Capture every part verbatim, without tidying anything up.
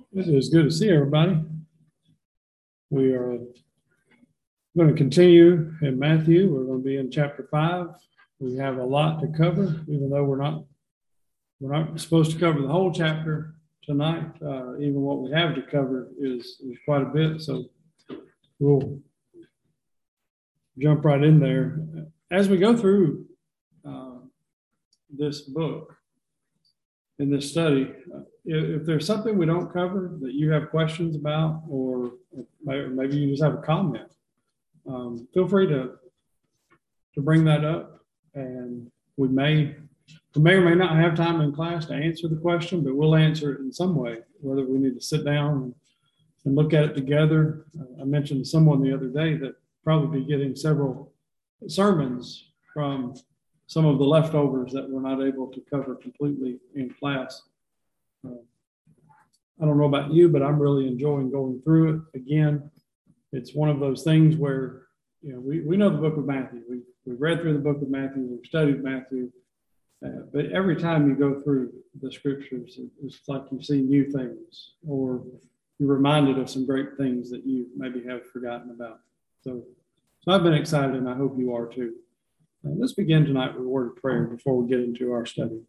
It is good to see everybody. We are going to continue in Matthew. We're going to be in chapter five. We have a lot to cover, even though we're not we're not supposed to cover the whole chapter tonight. Uh, even what we have to cover is, is quite a bit. So we'll jump right in there. As we go through uh, this book, in this study, uh, if, if there's something we don't cover that you have questions about, or, or maybe you just have a comment, um, feel free to to bring that up, and we may we may or may not have time in class to answer the question, but we'll answer it in some way, whether we need to sit down and, and look at it together. Uh, I mentioned to someone the other day that probably be getting several sermons from some of the leftovers that we're not able to cover completely in class. Uh, I don't know about you, but I'm really enjoying going through it. Again, it's one of those things where, you know, we, we know the book of Matthew. We, we've read through the book of Matthew. We've studied Matthew. Uh, but every time you go through the scriptures, it's like you see new things, or you're reminded of some great things that you maybe have forgotten about. So, so I've been excited, and I hope you are too. Uh, let's begin tonight with a word of prayer before we get into our study.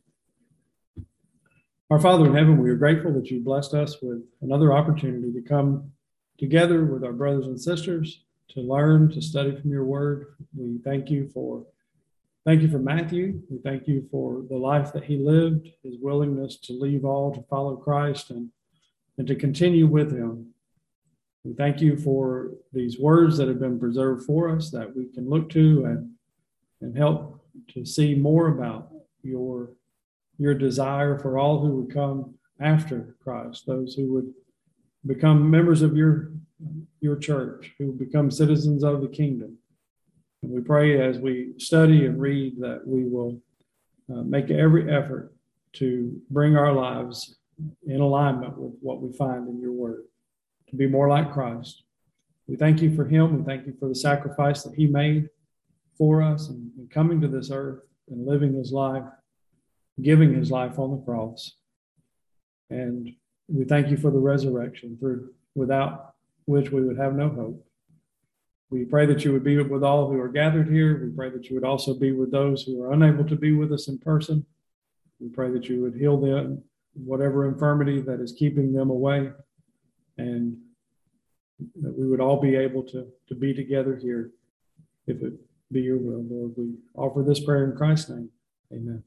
Our Father in heaven, we are grateful that you blessed us with another opportunity to come together with our brothers and sisters to learn, to study from your word. We thank you for thank you for Matthew. We thank you for the life that he lived, his willingness to leave all to follow Christ and, and to continue with him. We thank you for these words that have been preserved for us that we can look to and and help to see more about your, your desire for all who would come after Christ, those who would become members of your, your church, who would become citizens of the kingdom. And we pray as we study and read that we will uh, make every effort to bring our lives in alignment with what we find in your word, to be more like Christ. We thank you for him. We thank you for the sacrifice that he made for us, and, and coming to this earth and living his life, giving his life on the cross. And we thank you for the resurrection, through without which we would have no hope. We pray that you would be with all who are gathered here. We pray that you would also be with those who are unable to be with us in person. We pray that you would heal them, whatever infirmity that is keeping them away, and that we would all be able to, to be together here if it be your will, Lord. We offer this prayer in Christ's name. Amen.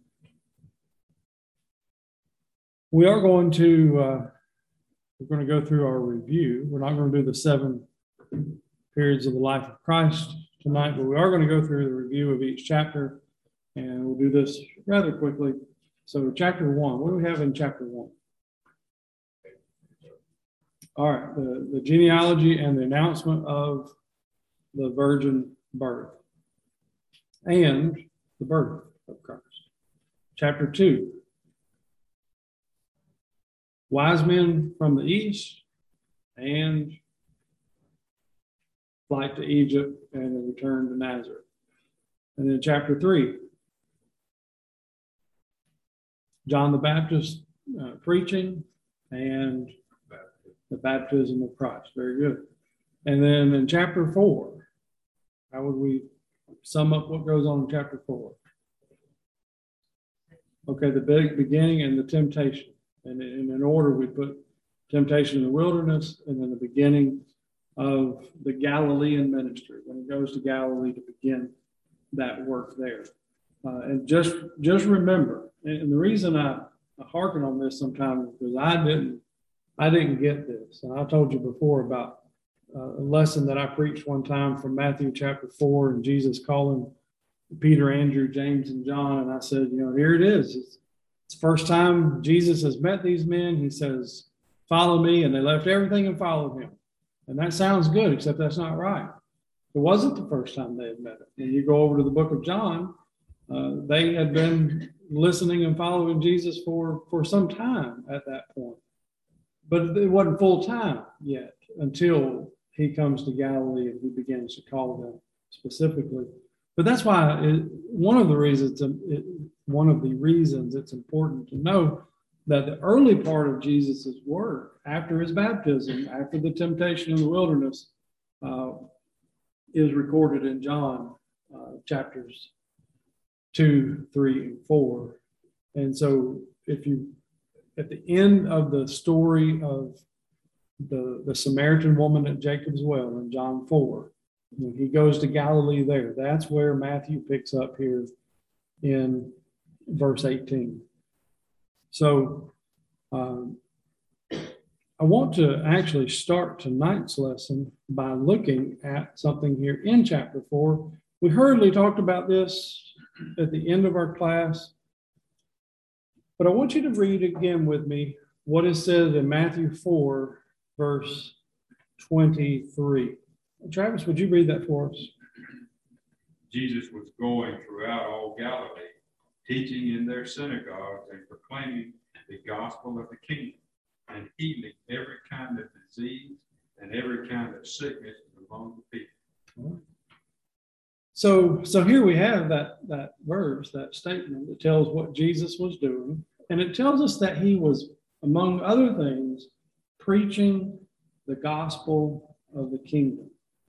We are going to uh, we're going to go through our review. We're not going to do the seven periods of the life of Christ tonight, but we are going to go through the review of each chapter, and we'll do this rather quickly. So, chapter one. What do we have in chapter one? All right, the, the genealogy and the announcement of the virgin birth and the birth of Christ. Chapter two, wise men from the east and flight to Egypt and a return to Nazareth. And then chapter three, John the Baptist uh, preaching and the baptism of Christ. Very good. And then in chapter four, how would we sum up what goes on in chapter four? Okay, the big beginning and the temptation. And in an order, we put temptation in the wilderness and then the beginning of the Galilean ministry, when he goes to Galilee to begin that work there. Uh, and just just remember, and the reason I, I harken on this sometimes is because I didn't I didn't get this. And I told you before about uh, a lesson that I preached one time from Matthew chapter four, and Jesus calling Peter, Andrew, James, and John. And I said, you know, here it is. It's, it's the first time Jesus has met these men. He says, follow me. And they left everything and followed him. And that sounds good, except that's not right. It wasn't the first time they had met him. When you go over to the book of John, uh, they had been listening and following Jesus for, for some time at that point. But it wasn't full time yet until he comes to Galilee and he begins to call them specifically. But that's why it, one of the reasons it, one of the reasons it's important to know that the early part of Jesus's work, after his baptism, after the temptation in the wilderness, uh, is recorded in John uh, chapters two, three, and four. And so if you, at the end of the story of the, the Samaritan woman at Jacob's well in John four, when he goes to Galilee there, that's where Matthew picks up here in verse eighteen. So um, I want to actually start tonight's lesson by looking at something here in chapter four. We hurriedly talked about this at the end of our class, but I want you to read again with me what is said in Matthew four, verse twenty-three. Travis, would you read that for us? Jesus was going throughout all Galilee, teaching in their synagogues and proclaiming the gospel of the kingdom and healing every kind of disease and every kind of sickness among the people. So, so here we have that, that verse, that statement that tells what Jesus was doing. And it tells us that he was, among other things, preaching the gospel of the kingdom.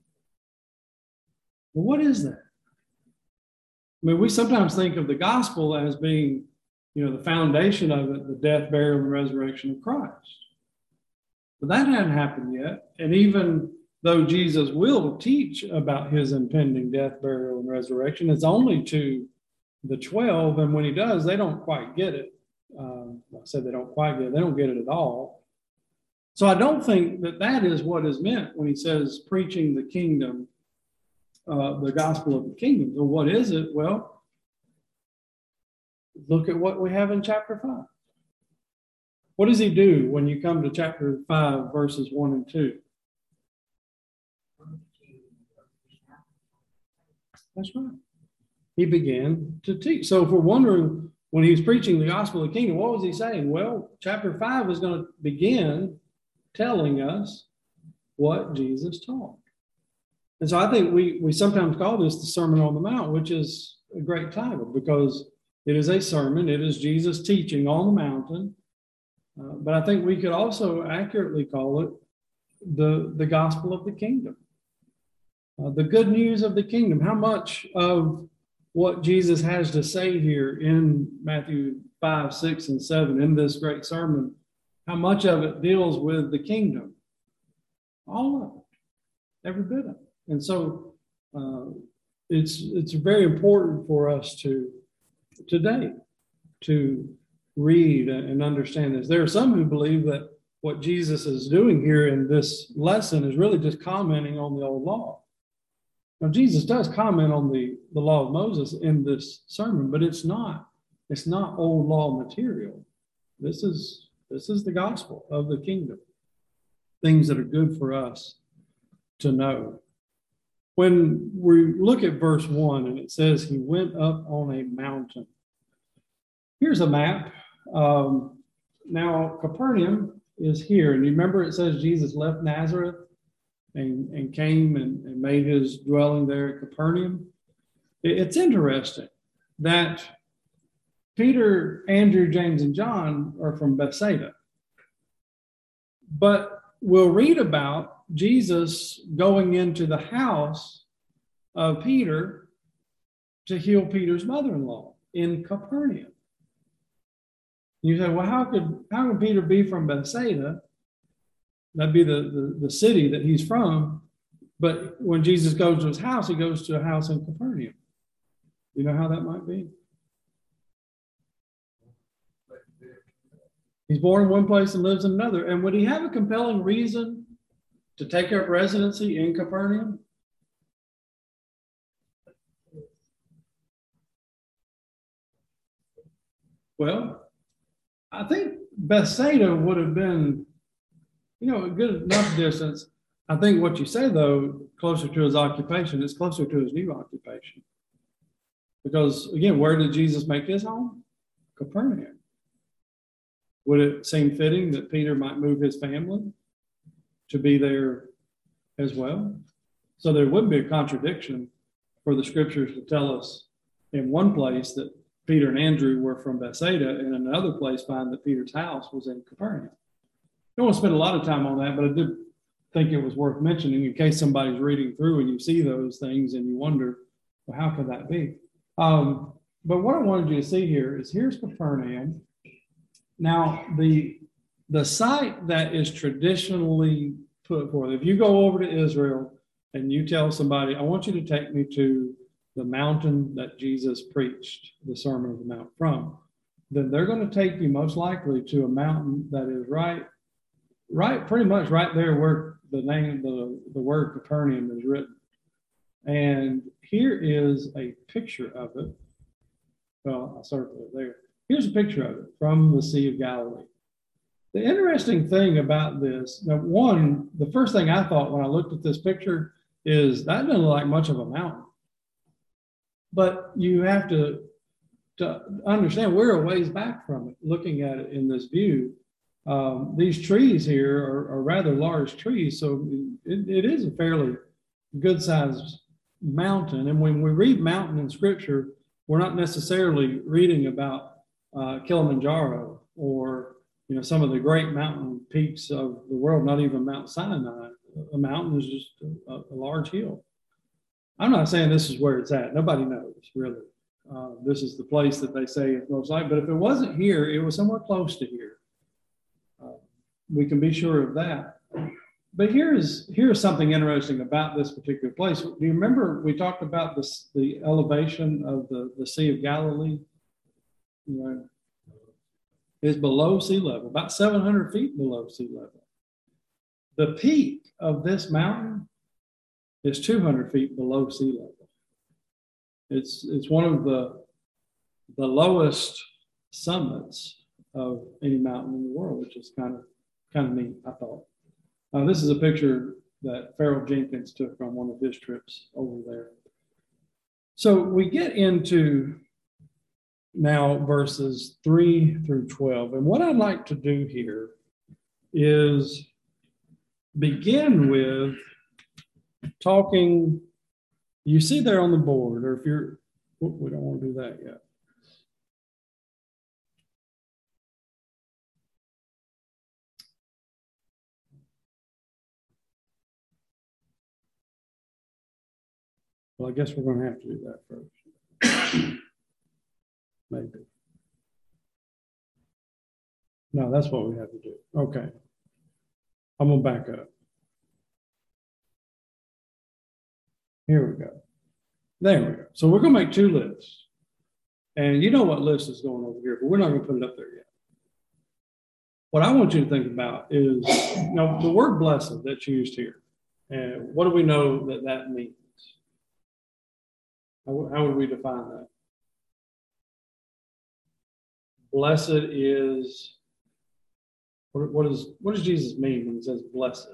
Well, what is that? I mean, we sometimes think of the gospel as being, you know, the foundation of it, the death, burial, and resurrection of Christ. But that hadn't happened yet. And even though Jesus will teach about his impending death, burial, and resurrection, it's only to the twelve. And when he does, they don't quite get it. Um, I said they don't quite get it. They don't get it at all. So I don't think that that is what is meant when he says preaching the kingdom, uh, the gospel of the kingdom. So what is it? Well, look at what we have in chapter five. What does he do when you come to chapter five, verses one and two? That's right. He began to teach. So if we're wondering, when he was preaching the gospel of the kingdom, what was he saying? Well, chapter five is going to begin telling us what Jesus taught. And so I think we, we sometimes call this the Sermon on the Mount, which is a great title because it is a sermon. It is Jesus teaching on the mountain. Uh, but I think we could also accurately call it the, the gospel of the kingdom. Uh, the good news of the kingdom. How much of what Jesus has to say here in Matthew five, six, and seven in this great sermon, how much of it deals with the kingdom? All of it, every bit of it. And so uh, it's it's very important for us to today to read and understand this. There are some who believe that what Jesus is doing here in this lesson is really just commenting on the old law. Now, Jesus does comment on the, the law of Moses in this sermon, but it's not, it's not old law material. This is, this is the gospel of the kingdom, things that are good for us to know. When we look at verse one and it says he went up on a mountain. Here's a map. Um, now, Capernaum is here. And you remember it says Jesus left Nazareth and, and came and, and made his dwelling there at Capernaum. It, it's interesting that Peter, Andrew, James, and John are from Bethsaida. But we'll read about Jesus going into the house of Peter to heal Peter's mother-in-law in Capernaum. You say, well, how could how could Peter be from Bethsaida? That'd be the, the, the city that he's from. But when Jesus goes to his house, he goes to a house in Capernaum. You know how that might be? He's born in one place and lives in another. And would he have a compelling reason to take up residency in Capernaum? Well, I think Bethsaida would have been, you know, a good enough distance. I think what you say, though, closer to his occupation, is closer to his new occupation. Because, again, where did Jesus make his home? Capernaum. Would it seem fitting that Peter might move his family to be there as well? So there wouldn't be a contradiction for the scriptures to tell us in one place that Peter and Andrew were from Bethsaida, and in another place find that Peter's house was in Capernaum. I don't want to spend a lot of time on that, but I did think it was worth mentioning in case somebody's reading through and you see those things and you wonder, well, how could that be? Um, but what I wanted you to see here is here's Capernaum. Now, the, the site that is traditionally put forth, if you go over to Israel and you tell somebody, I want you to take me to the mountain that Jesus preached the Sermon on the Mount from, then they're going to take you most likely to a mountain that is right, right, pretty much right there where the name, the, the word Capernaum is written. And here is a picture of it. Well, I circled it there. Here's a picture of it from the Sea of Galilee. The interesting thing about this, now one, the first thing I thought when I looked at this picture is that doesn't look like much of a mountain. But you have to, to understand we're a ways back from it, looking at it in this view. Um, these trees here are, are rather large trees, so it, it is a fairly good-sized mountain. And when we read mountain in Scripture, we're not necessarily reading about uh, Kilimanjaro or you know some of the great mountain peaks of the world. Not even Mount Sinai. A mountain is just a, a large hill. I'm not saying this is where it's at. Nobody knows really. Uh, this is the place that they say it's most likely. But if it wasn't here, it was somewhere close to here. Uh, we can be sure of that. But here's here's something interesting about this particular place. Do you remember we talked about this, the elevation of the, the Sea of Galilee? You know, it's below sea level, about seven hundred feet below sea level. The peak of this mountain is two hundred feet below sea level. It's it's one of the the lowest summits of any mountain in the world, which is kind of kind of neat, I thought. Uh, this is a picture that Farrell Jenkins took on one of his trips over there. So we get into now verses three through twelve. And what I'd like to do here is begin with talking, you see there on the board, or if you're, we don't want to do that yet. Well, I guess we're going to have to do that first. Maybe. No, that's what we have to do. Okay. I'm going to back up. Here we go. There we go. So we're going to make two lists. And you know what list is going over here, but we're not going to put it up there yet. What I want you to think about is, you know, the word blessed that's used here. And what do we know that that means? How, how would we define that? Blessed is, what, what, is, what does Jesus mean when he says blessed?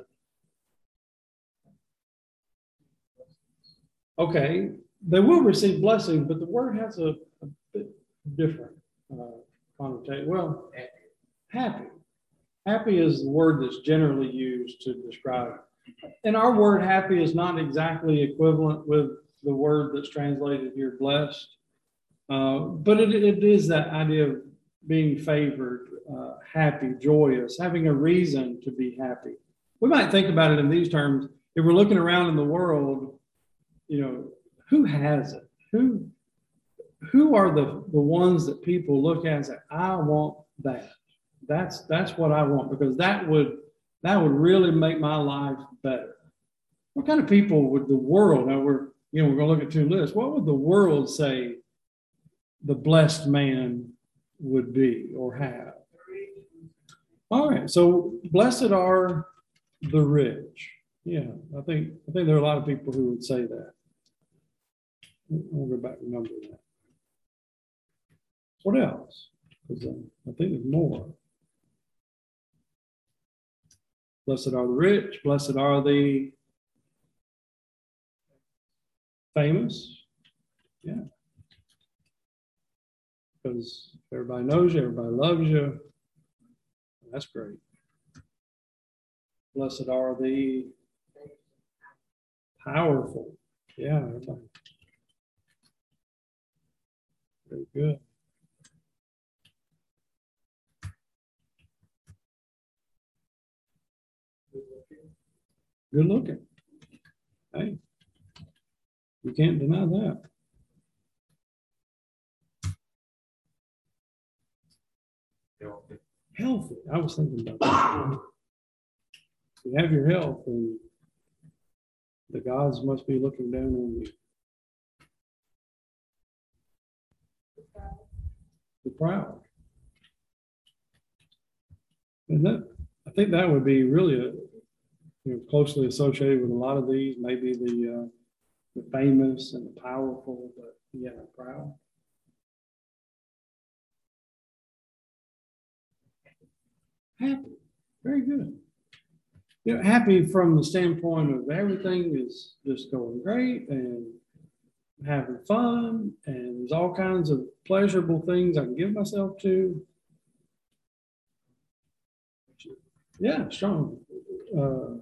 Okay, they will receive blessing, but the word has a, a bit different uh, connotation. Well, happy. Happy is the word that's generally used to describe it. And our word happy is not exactly equivalent with the word that's translated here, blessed. Uh, but it, it is that idea of being favored, uh, happy, joyous, having a reason to be happy. We might think about it in these terms. If we're looking around in the world, you know, who has it? Who, who are the, the ones that people look at and say, I want that. That's, that's what I want, because that would, that would really make my life better. What kind of people would the world, now we're, you know, we're going to look at two lists. What would the world say the blessed man would be or have? All right. So blessed are the rich. Yeah, I think, I think there are a lot of people who would say that. I'll go back and remember that. What else? Because um, I think there's more. Blessed are the rich. Blessed are the famous. Yeah. Because everybody knows you, everybody loves you. That's great. Blessed are the powerful. Yeah, everybody. Very good. Good looking. Hey, you can't deny that. Healthy. Healthy. I was thinking about that. If you have your health, and the gods must be looking down on you. The proud. And that, I think that would be really a, you know, closely associated with a lot of these, maybe the uh, the famous and the powerful, but yeah, proud. Happy, very good. You know, happy from the standpoint of everything is just going great and having fun, and there's all kinds of pleasurable things I can give myself to. Yeah, strong. Uh,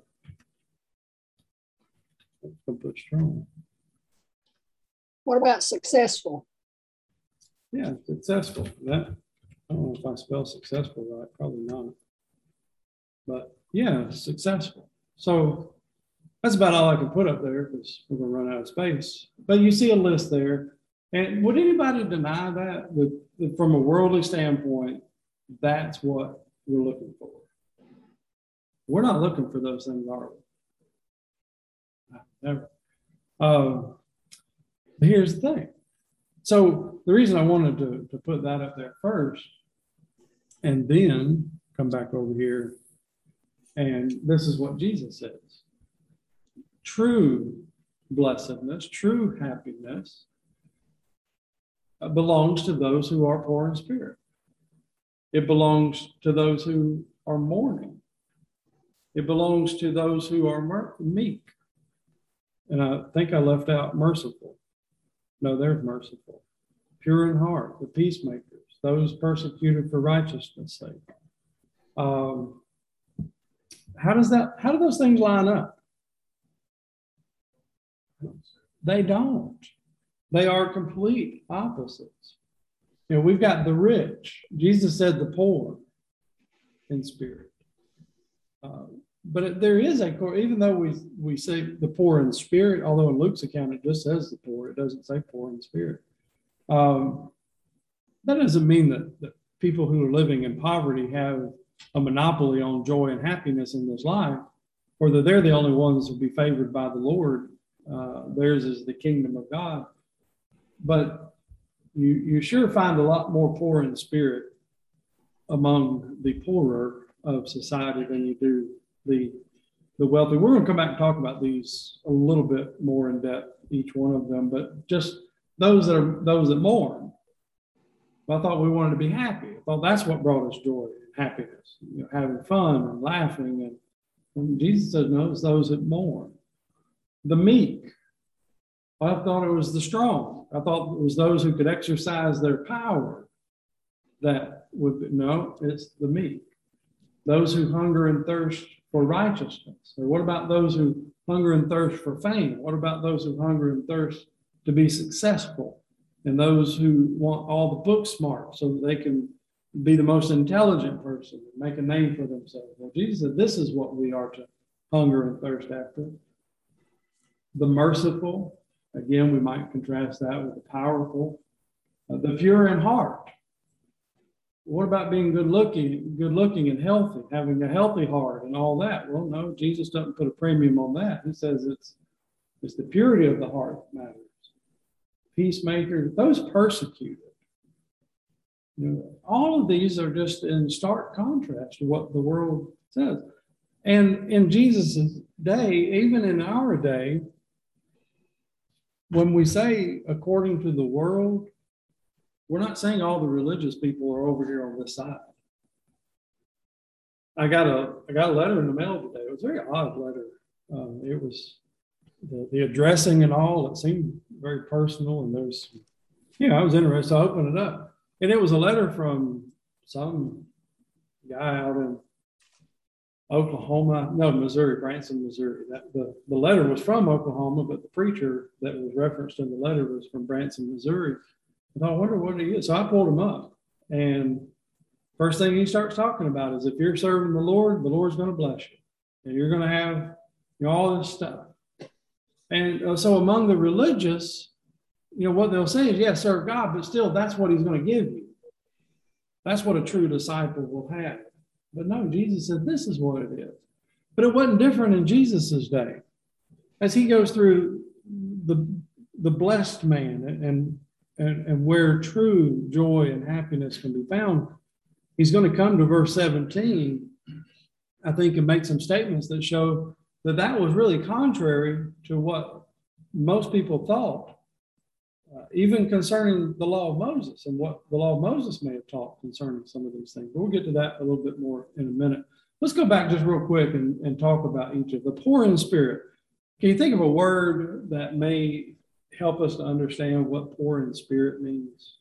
I'll put strong. What about successful? Yeah, successful. That, I don't know if I spell successful right, probably not. But yeah, successful. So that's about all I can put up there because we're going to run out of space. But you see a list there. And would anybody deny that, that, that from a worldly standpoint, that's what we're looking for? We're not looking for those things, are we? Never. Um, here's the thing. So the reason I wanted to, to put that up there first and then come back over here, and this is what Jesus says. True blessedness, true happiness uh, belongs to those who are poor in spirit. It belongs to those who are mourning. It belongs to those who are meek. And I think I left out merciful. No, they're merciful. Pure in heart, the peacemakers, those persecuted for righteousness' sake. Um, how does that, how do those things line up? They don't. They are complete opposites. You know, we've got the rich. Jesus said the poor in spirit. Uh, but it, there is a, even though we we say the poor in spirit, although in Luke's account it just says the poor, it doesn't say poor in spirit. Um, that doesn't mean that, that people who are living in poverty have a monopoly on joy and happiness in this life, or that they're the only ones who will be favored by the Lord. Uh, theirs is the kingdom of God. But you, you sure find a lot more poor in spirit among the poorer of society than you do the, the wealthy. We're going to come back and talk about these a little bit more in depth, each one of them, but just those that are those that mourn. I thought we wanted to be happy. I thought that's what brought us joy and happiness, you know, having fun and laughing. And, and Jesus said, no, it's those that mourn. The meek. I thought it was the strong. I thought it was those who could exercise their power that would be, no, it's the meek. Those who hunger and thirst for righteousness. Or what about those who hunger and thirst for fame? What about those who hunger and thirst to be successful? And those who want all the book smart so that they can be the most intelligent person and make a name for themselves. Well, Jesus said, this is what we are to hunger and thirst after. The merciful, again, we might contrast that with the powerful. Uh, the pure in heart. What about being good looking, good looking and healthy, having a healthy heart and all that? Well, no, Jesus doesn't put a premium on that. He says it's, it's the purity of the heart that matters. Peacemaker, those persecuted. You know, all of these are just in stark contrast to what the world says. And in Jesus' day, even in our day, when we say according to the world, we're not saying all the religious people are over here on this side. I got a I got a letter in the mail today. It was a very odd letter. Um, it was the, the addressing and all. It seemed very personal, and there's, you know, I was interested. I opened it up, and it was a letter from some guy out in Oklahoma, no, Missouri, Branson, Missouri. That the, the letter was from Oklahoma, but the preacher that was referenced in the letter was from Branson, Missouri. I thought, I wonder what he is. So I pulled him up, and first thing he starts talking about is if you're serving the Lord, the Lord's going to bless you. and you're going to have, you know, all this stuff. And uh, so among the religious, you know, what they'll say is, yes, serve God, but still that's what he's going to give you. That's what a true disciple will have. But no, Jesus said, this is what it is. But it wasn't different in Jesus's day. As he goes through the, the blessed man and, and, and where true joy and happiness can be found, he's going to come to verse seventeen, I think, and make some statements that show that that was really contrary to what most people thought, uh, even concerning the law of Moses and what the law of Moses may have taught concerning some of these things. But we'll get to that a little bit more in a minute. Let's go back just real quick and, and talk about each of the poor in spirit. Can you think of a word that may help us to understand what poor in spirit means?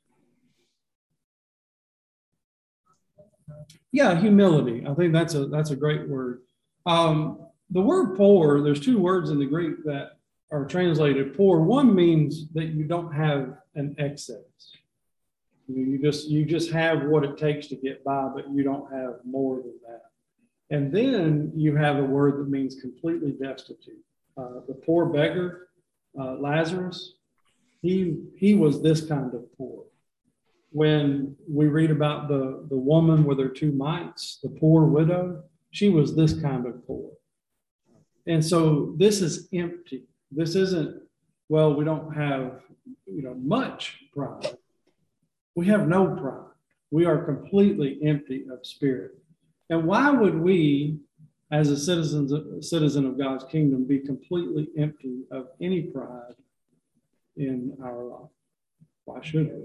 Yeah, humility. I think that's a that's a great word. Um, the word poor, there's two words in the Greek that are translated poor. One means that you don't have an excess. You, you just you just have what it takes to get by, but you don't have more than that. And then you have a word that means completely destitute. Uh, the poor beggar, uh, Lazarus, he he was this kind of poor. When we read about the, the woman with her two mites, the poor widow, she was this kind of poor. And so this is empty. This isn't, well, we don't have, you know, much pride. We have no pride. We are completely empty of spirit. And why would we, as a citizens, a citizen of God's kingdom, be completely empty of any pride in our life? Why should we?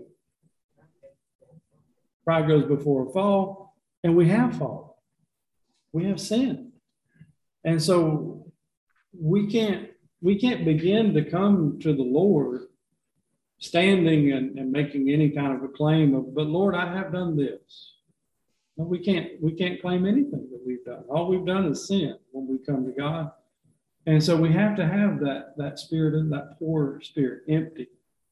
Pride goes before a fall, and we have fallen. We have sinned. And so we can't we can't begin to come to the Lord standing and, and making any kind of a claim of, but Lord, I have done this. No, we can't we can't claim anything that we've done. All we've done is sin when we come to God. And so we have to have that, that spirit, of that poor spirit, empty.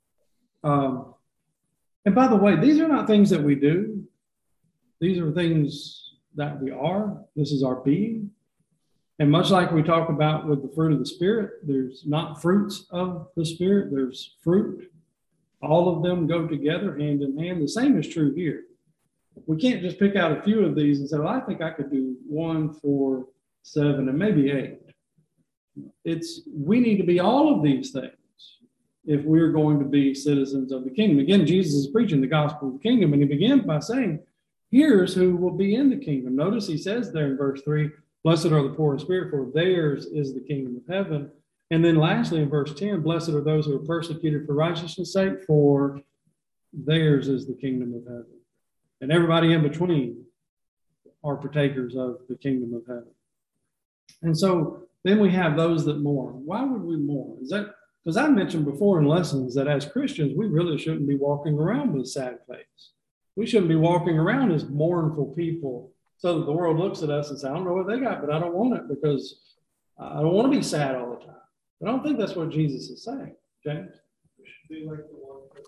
Um, and by the way, these are not things that we do. These are things that we are. This is our being. And much like we talk about with the fruit of the Spirit, there's not fruits of the Spirit, there's fruit. All of them go together hand in hand. The same is true here. We can't just pick out a few of these and say, well, I think I could do one, four, seven, and maybe eight. It's, we need to be all of these things if we're going to be citizens of the kingdom. Again, Jesus is preaching the gospel of the kingdom, and he begins by saying, here's who will be in the kingdom. Notice he says there in verse three, blessed are the poor in spirit, for theirs is the kingdom of heaven. And then lastly in verse ten, blessed are those who are persecuted for righteousness' sake, for theirs is the kingdom of heaven. And everybody in between are partakers of the kingdom of heaven. And so then we have those that mourn. Why would we mourn? Is that because I mentioned before in lessons that as Christians, we really shouldn't be walking around with a sad face. We shouldn't be walking around as mournful people so that the world looks at us and says, I don't know what they got, but I don't want it because I don't want to be sad all the time. I don't think that's what Jesus is saying, James. We should be like the one that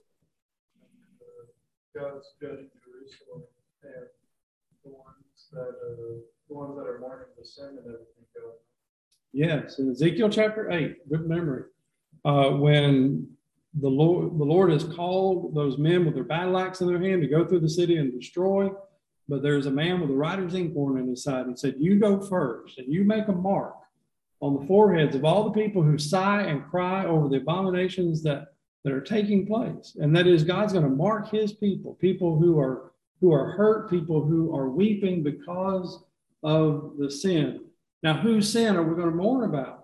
uh, God's judging Jerusalem and the ones that uh, the ones that are mourning the sin and everything going. Yes, in Ezekiel chapter eight, good memory. Uh, when the Lord, the Lord has called those men with their battle axe in their hand to go through the city and destroy, but there's a man with a writer's inkhorn in his side. He said, you go first and you make a mark on the foreheads of all the people who sigh and cry over the abominations that, that are taking place. And that is, God's going to mark his people, people who are who are hurt, people who are weeping because of the sin. Now, whose sin are we going to mourn about?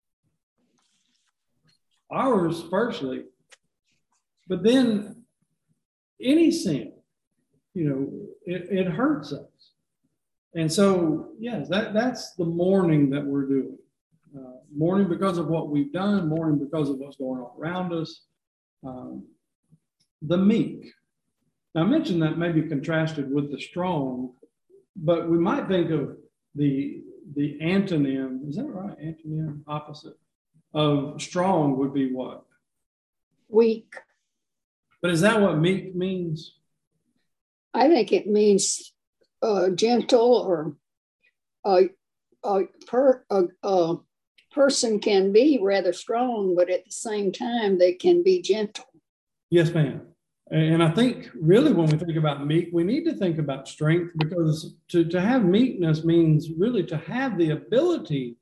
Ours, firstly. But then any sin, you know, it, it hurts us. And so, yes, that, that's the mourning that we're doing. Uh, mourning because of what we've done, mourning because of what's going on around us. Um, the meek. Now, I mentioned that may be contrasted with the strong, but we might think of the, the antonym, is that right? Antonym, opposite of strong would be what? Weak. But is that what meek means? I think it means uh, gentle or uh, a, per, a, a person can be rather strong, but at the same time, they can be gentle. Yes, ma'am. And I think really when we think about meek, we need to think about strength, because to, to have meekness means really to have the ability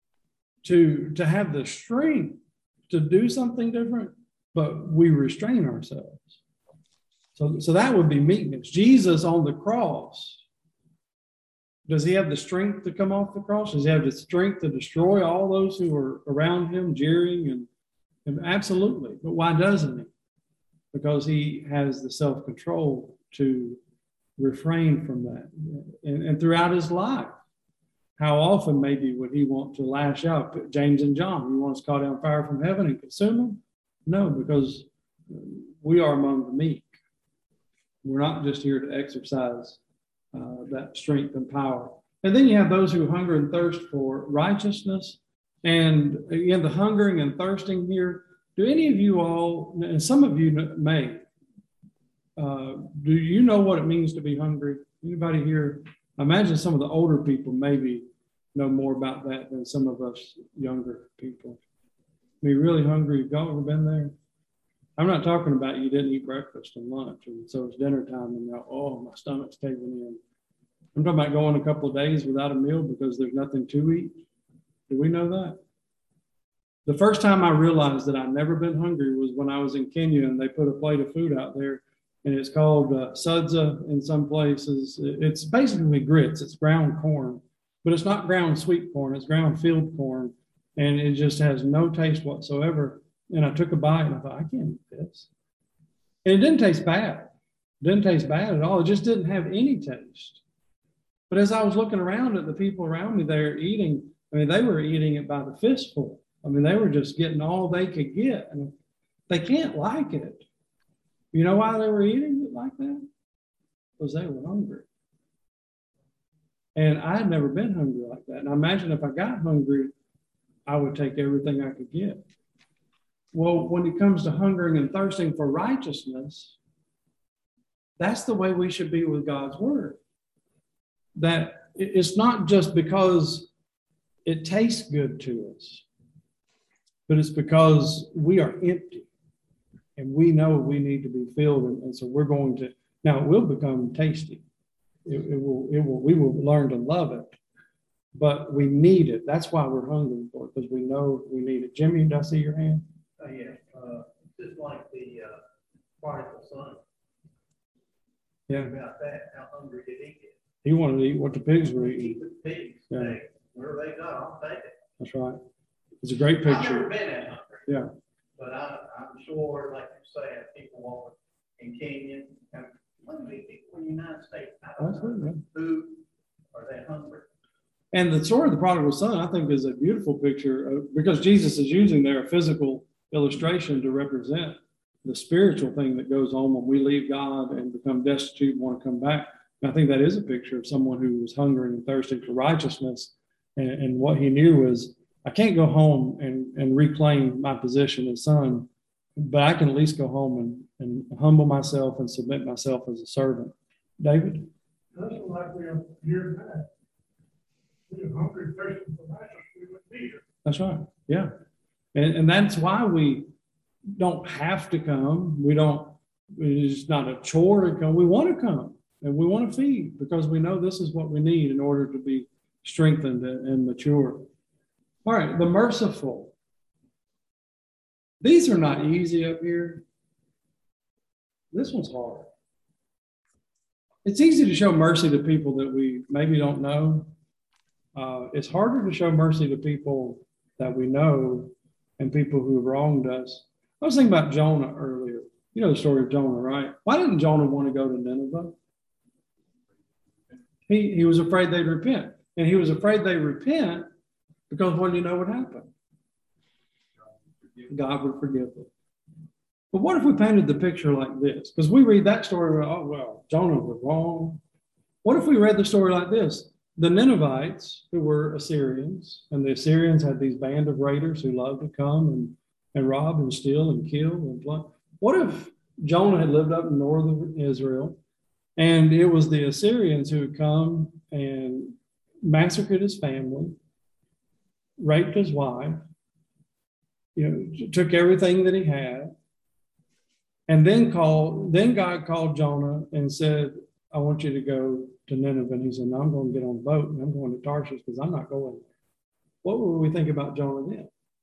to, to have the strength to do something different, but we restrain ourselves. So, so that would be meekness. Jesus on the cross, does he have the strength to come off the cross? Does he have the strength to destroy all those who were around him, jeering? And, and absolutely. But why doesn't he? Because he has the self-control to refrain from that. And, and throughout his life, how often maybe would he want to lash out? James and John, you want us to call down fire from heaven and consume them? No, because we are among the meek. We're not just here to exercise uh, that strength and power. And then you have those who hunger and thirst for righteousness. And again, the hungering and thirsting here, do any of you all, and some of you may, uh, do you know what it means to be hungry? Anybody here? I imagine some of the older people maybe know more about that than some of us younger people. Be really hungry. Have y'all ever been there? I'm not talking about you didn't eat breakfast and lunch, and so it's dinner time, and you're, oh, my stomach's caving in. I'm talking about going a couple of days without a meal because there's nothing to eat. Do we know that? The first time I realized that I'd never been hungry was when I was in Kenya, and they put a plate of food out there, and it's called uh, sudza in some places. It's basically grits. It's ground corn, but it's not ground sweet corn. It's ground field corn, and it just has no taste whatsoever. And I took a bite, and I thought, I can't eat this. And it didn't taste bad. It didn't taste bad at all. It just didn't have any taste. But as I was looking around at the people around me there eating, I mean, they were eating it by the fistful. I mean, they were just getting all they could get. And they can't like it. You know why they were eating it like that? Because they were hungry. And I had never been hungry like that. And I imagine if I got hungry, I would take everything I could get. Well, when it comes to hungering and thirsting for righteousness, that's the way we should be with God's word. That it's not just because it tastes good to us, but it's because we are empty and we know we need to be filled. And, and so we're going to, now it will become tasty. It, it will, it will, we will learn to love it, but we need it. That's why we're hungry for it, because we know we need it. Jimmy, did I see your hand? Uh, yeah, uh, just like the uh, prodigal son. Yeah. About that, how hungry did he get? He wanted to eat what the pigs were eating. Eat the pigs. Yeah. Hey, whatever they got, I'll take it. That's right. It's a great I've never picture. been that hungry. Yeah. But I, I'm sure, like you say, people want in Kenya, and many people in the United States, I don't Absolutely. know, food, are they hungry? And the story of the prodigal son, I think, is a beautiful picture of, because Jesus is using their physical illustration to represent the spiritual thing that goes on when we leave God and become destitute and want to come back. And I think that is a picture of someone who was hungering and thirsting for righteousness. And, and what he knew was, I can't go home and, and reclaim my position as son, but I can at least go home and, and humble myself and submit myself as a servant. David? That's like we are here back. We are hungry and thirsty for righteousness. We wouldn't be here. That's right. Yeah. And, and that's why we don't have to come. We don't, it's not a chore to come. We want to come and we want to feed because we know this is what we need in order to be strengthened and, and mature. All right, the merciful. These are not easy up here. This one's hard. It's easy to show mercy to people that we maybe don't know. Uh, it's harder to show mercy to people that we know and people who have wronged us. I was thinking about Jonah earlier. You know the story of Jonah, right? Why didn't Jonah want to go to Nineveh? He, he was afraid they'd repent. And he was afraid they'd repent because what do you know would happen? God would forgive them. But what if we painted the picture like this? Because we read that story, oh, well, Jonah was wrong. What if we read the story like this? The Ninevites, who were Assyrians, and the Assyrians had these band of raiders who loved to come and, and rob and steal and kill and plunder. What if Jonah had lived up in northern Israel, and it was the Assyrians who had come and massacred his family, raped his wife, you know, took everything that he had, and then called, then God called Jonah and said, I want you to go to Nineveh. And he said, no, I'm going to get on a boat and I'm going to Tarshish because I'm not going there. What would we think about Jonah then?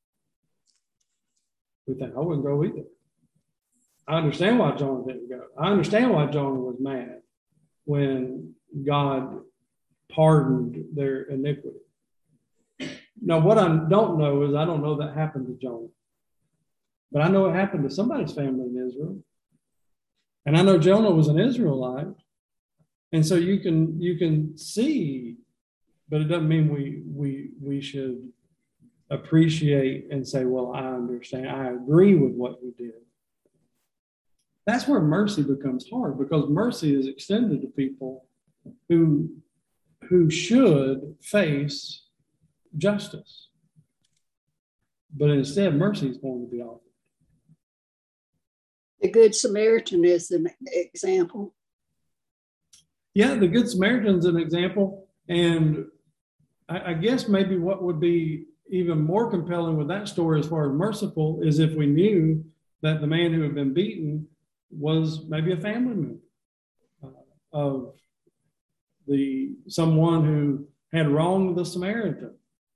We think, I wouldn't go either. I understand why Jonah didn't go. I understand why Jonah was mad when God pardoned their iniquity. Now, what I don't know is I don't know that happened to Jonah. But I know it happened to somebody's family in Israel. And I know Jonah was an Israelite. And so you can you can see, but it doesn't mean we we we should appreciate and say, well, I understand. I agree with what he did. That's where mercy becomes hard, because mercy is extended to people who who should face justice. But instead, mercy is going to be offered. The Good Samaritan is an example. Yeah, the Good Samaritan's an example. And I, I guess maybe what would be even more compelling with that story as far as merciful is if we knew that the man who had been beaten was maybe a family member uh, of the someone who had wronged the Samaritan.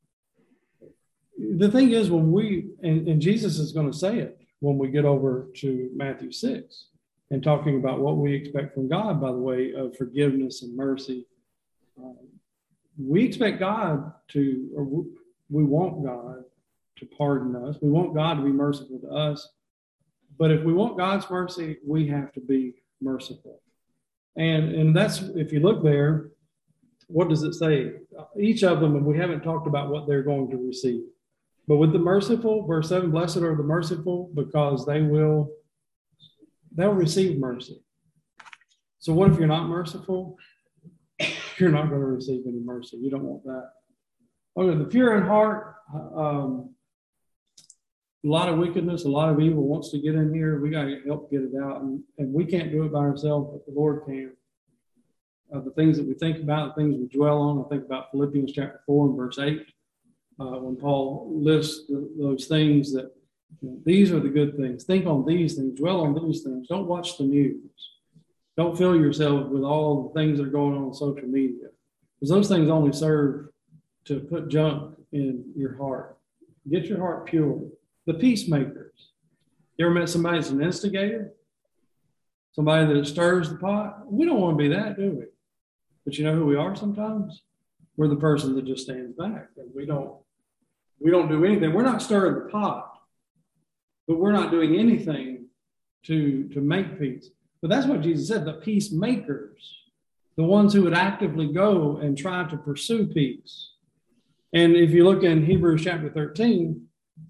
The thing is, when we, and, and Jesus is going to say it when we get over to Matthew six and talking about what we expect from God by the way of forgiveness and mercy. Um, we expect God to, or we want God to pardon us. We want God to be merciful to us. But if we want God's mercy, we have to be merciful. And, and that's, if you look there, what does it say? Each of them, and we haven't talked about what they're going to receive. But with the merciful, verse seven, blessed are the merciful because they will, they'll receive mercy. So what if you're not merciful? You're not going to receive any mercy. You don't want that. Okay, the pure in heart, um, a lot of wickedness, a lot of evil wants to get in here. We got to help get it out. And, and we can't do it by ourselves, but the Lord can. Uh, the things that we think about, the things we dwell on, I think about Philippians chapter four and verse eight, uh, when Paul lists the, those things that, you know, these are the good things. Think on these things, dwell on these things. Don't watch the news. Don't fill yourself with all the things that are going on on social media, because those things only serve to put junk in your heart. Get your heart pure. The peacemakers. You ever met somebody that's an instigator? Somebody that stirs the pot? We don't want to be that, do we? But you know who we are sometimes? We're the person that just stands back. And we don't, we don't do anything. We're not stirring the pot, but we're not doing anything to, to make peace. But that's what Jesus said, the peacemakers, the ones who would actively go and try to pursue peace. And if you look in Hebrews chapter thirteen,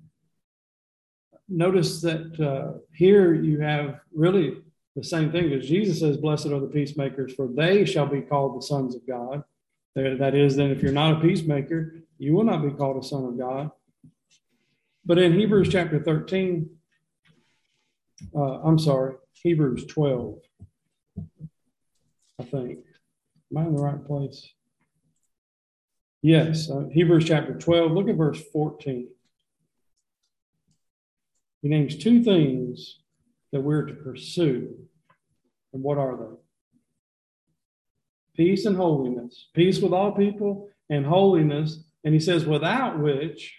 notice that uh, here you have really the same thing as Jesus says, blessed are the peacemakers, for they shall be called the sons of God. That is, then if you're not a peacemaker, you will not be called a son of God. But in Hebrews chapter thirteen, uh, I'm sorry, Hebrews twelve, I think. Am I in the right place? Yes, uh, Hebrews chapter twelve, look at verse fourteen. He names two things that we're to pursue. And what are they? Peace and holiness. Peace with all people and holiness. And he says, without which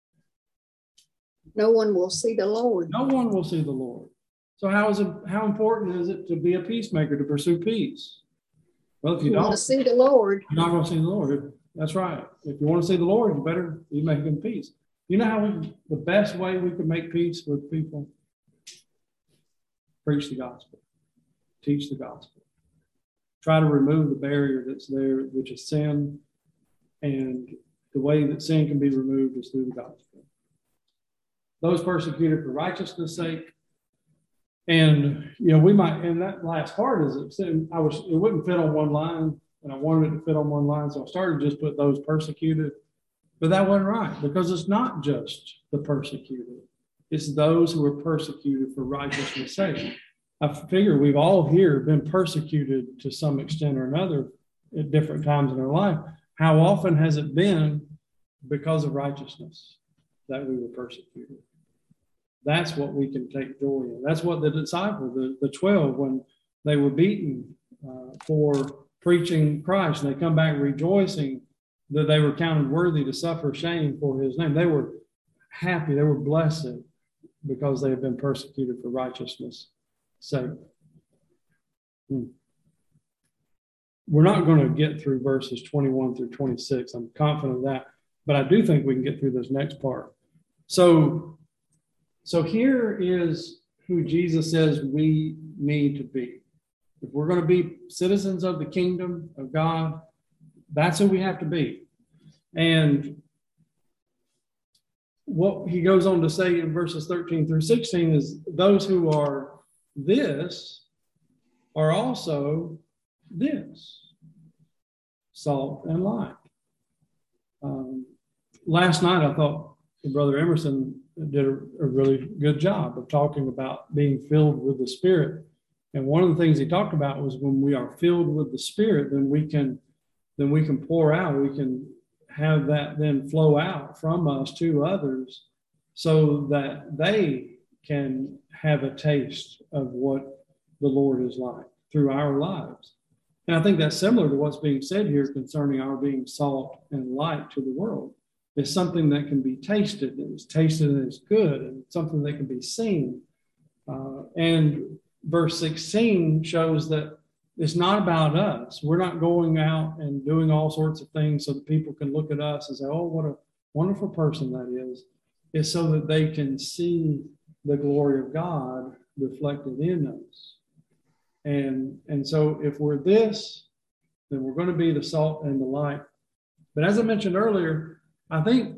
no one will see the Lord. No one will see the Lord. So how is it, how important is it to be a peacemaker, to pursue peace? Well, if you, you don't want to see the Lord, you're not going to see the Lord. That's right. If you want to see the Lord, you better be making peace. You know how we, the best way we can make peace with people? Preach the gospel. Teach the gospel. Try to remove the barrier that's there, which is sin. And the way that sin can be removed is through the gospel. Those persecuted for righteousness' sake. And, you know, we might, and that last part is, it, I was, it wouldn't fit on one line, and I wanted it to fit on one line, so I started to just put those persecuted. But that wasn't right, because it's not just the persecuted. It's those who are persecuted for righteousness' sake. I figure we've all here been persecuted to some extent or another at different times in our life. How often has it been because of righteousness that we were persecuted? That's what we can take joy in. That's what the disciples, the, the twelve, when they were beaten uh, for preaching Christ, and they come back rejoicing that they were counted worthy to suffer shame for his name. They were happy, they were blessed because they had been persecuted for righteousness' sake. Hmm. We're not going to get through verses twenty-one through twenty-six. I'm confident of that. But I do think we can get through this next part. So, so here is who Jesus says we need to be. If we're going to be citizens of the kingdom of God, that's who we have to be. And what he goes on to say in verses thirteen through sixteen is those who are this are also this, salt and light. Um, last night, I thought Brother Emerson did a, a really good job of talking about being filled with the Spirit. And one of the things he talked about was when we are filled with the Spirit, then we can, then we can pour out, we can have that then flow out from us to others so that they can have a taste of what the Lord is like through our lives. And I think that's similar to what's being said here concerning our being salt and light to the world. It's something that can be tasted, and it's tasted and it's good, and something that can be seen. Uh, and verse sixteen shows that it's not about us. We're not going out and doing all sorts of things so that people can look at us and say, oh, what a wonderful person that is. It's so that they can see the glory of God reflected in us. And, and so if we're this, then we're going to be the salt and the light. But as I mentioned earlier, I think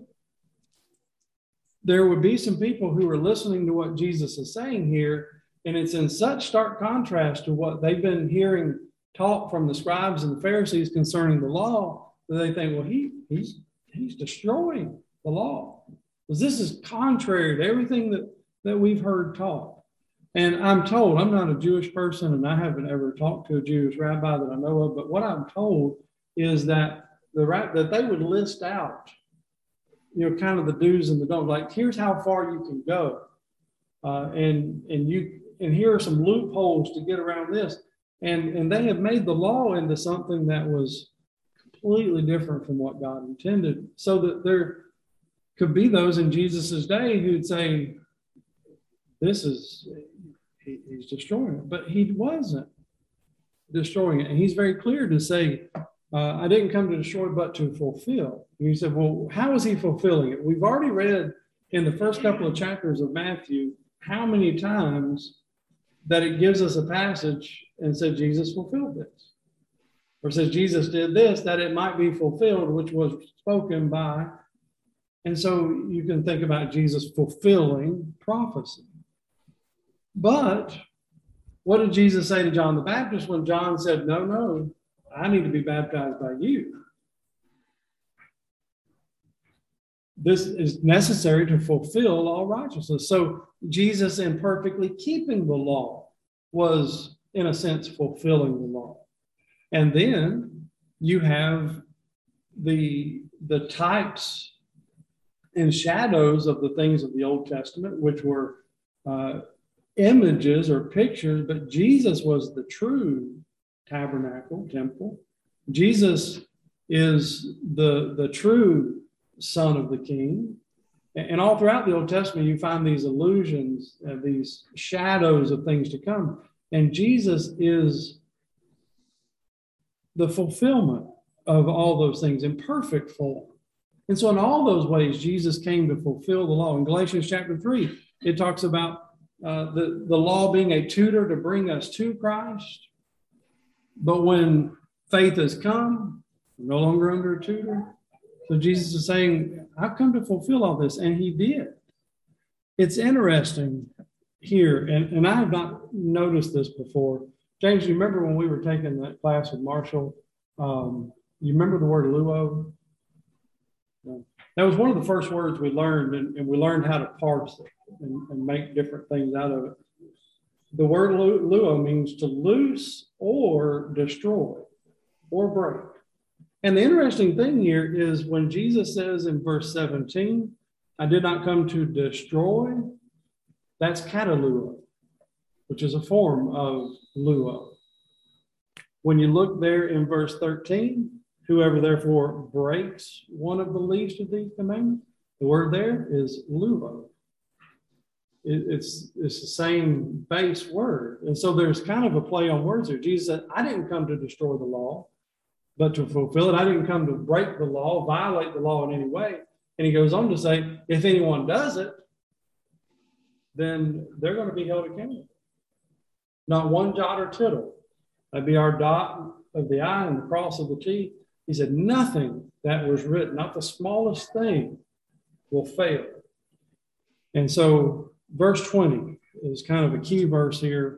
there would be some people who are listening to what Jesus is saying here, and it's in such stark contrast to what they've been hearing taught from the scribes and the Pharisees concerning the law, that they think, well, he, he's, he's destroying the law. Because this is contrary to everything that, that we've heard taught. And I'm told, I'm not a Jewish person, and I haven't ever talked to a Jewish rabbi that I know of, but what I'm told is that the that they would list out, you know, kind of the do's and the don'ts, like here's how far you can go. Uh, and and you and here are some loopholes to get around this. And, and they have made the law into something that was completely different from what God intended, so that there could be those in Jesus's day who'd say, this is, he, he's destroying it. But he wasn't destroying it. And he's very clear to say, uh, I didn't come to destroy, but to fulfill. And you said, well, how is he fulfilling it? We've already read in the first couple of chapters of Matthew how many times that it gives us a passage and said Jesus fulfilled this. Or says Jesus did this, that it might be fulfilled, which was spoken by. And so you can think about Jesus fulfilling prophecy. But what did Jesus say to John the Baptist when John said, no, no, I need to be baptized by you? This is necessary to fulfill all righteousness. So Jesus, in perfectly keeping the law, was, in a sense, fulfilling the law. And then you have the, the types and shadows of the things of the Old Testament, which were uh, images or pictures, but Jesus was the true tabernacle, temple. Jesus is the, the true Son of the King. And all throughout the Old Testament, you find these illusions, uh, these shadows of things to come. And Jesus is the fulfillment of all those things in perfect form. And so in all those ways, Jesus came to fulfill the law. In Galatians chapter three, it talks about uh, the, the law being a tutor to bring us to Christ. But when faith has come, we're no longer under a tutor. So Jesus is saying, I've come to fulfill all this. And he did. It's interesting here, and, and I have not noticed this before. James, you remember when we were taking that class with Marshall? Um, you remember the word luo? That was one of the first words we learned, and, and we learned how to parse it and, and make different things out of it. The word luo means to loose or destroy or break. And the interesting thing here is when Jesus says in verse seventeen, I did not come to destroy, that's kataluo, which is a form of luo. When you look there in verse thirteen, whoever therefore breaks one of the least of these commandments, the word there is luo. It, it's, it's the same base word. And so there's kind of a play on words here. Jesus said, I didn't come to destroy the law, but to fulfill it. I didn't come to break the law, violate the law in any way. And he goes on to say, if anyone does it, then they're going to be held accountable. Not one jot or tittle. That'd be our dot of the I and the cross of the T. He said, nothing that was written, not the smallest thing, will fail. And so verse twenty is kind of a key verse here.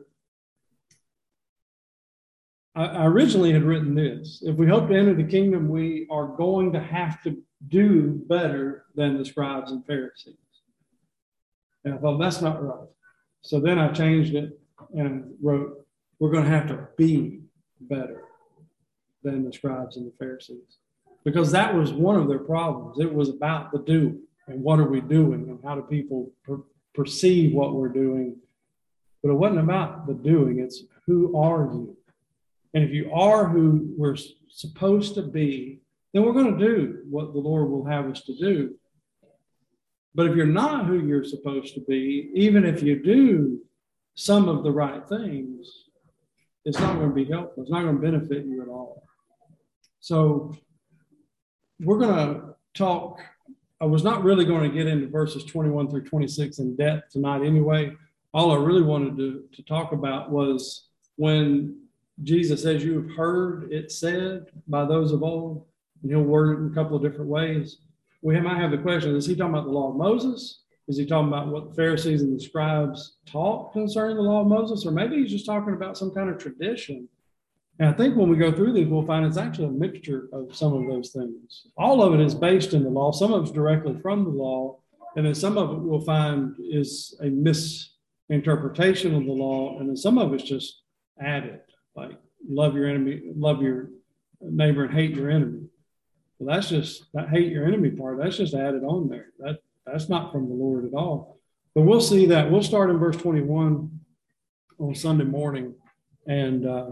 I originally had written this. If we hope to enter the kingdom, we are going to have to do better than the scribes and Pharisees. And I thought, that's not right. So then I changed it and wrote, we're going to have to be better than the scribes and the Pharisees. Because that was one of their problems. It was about the doing and what are we doing and how do people per- perceive what we're doing. But it wasn't about the doing. It's who are you? And if you are who we're supposed to be, then we're going to do what the Lord will have us to do. But if you're not who you're supposed to be, even if you do some of the right things, it's not going to be helpful. It's not going to benefit you at all. So we're going to talk. I was not really going to get into verses twenty-one through twenty-six in depth tonight anyway. All I really wanted to, to talk about was when Jesus says, you have heard it said by those of old, and he'll word it in a couple of different ways. We might have the question, is he talking about the law of Moses? Is he talking about what the Pharisees and the scribes taught concerning the law of Moses? Or maybe he's just talking about some kind of tradition. And I think when we go through these, we'll find it's actually a mixture of some of those things. All of it is based in the law. Some of it's directly from the law. And then some of it we'll find is a misinterpretation of the law. And then some of it's just added. Like love your enemy, love your neighbor and hate your enemy. Well, that's just that hate your enemy part. That's just added on there. That that's not from the Lord at all. But we'll see that. We'll start in verse twenty-one on Sunday morning, and uh,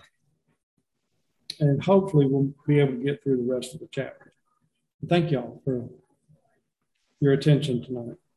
and hopefully we'll be able to get through the rest of the chapter. Thank y'all for your attention tonight.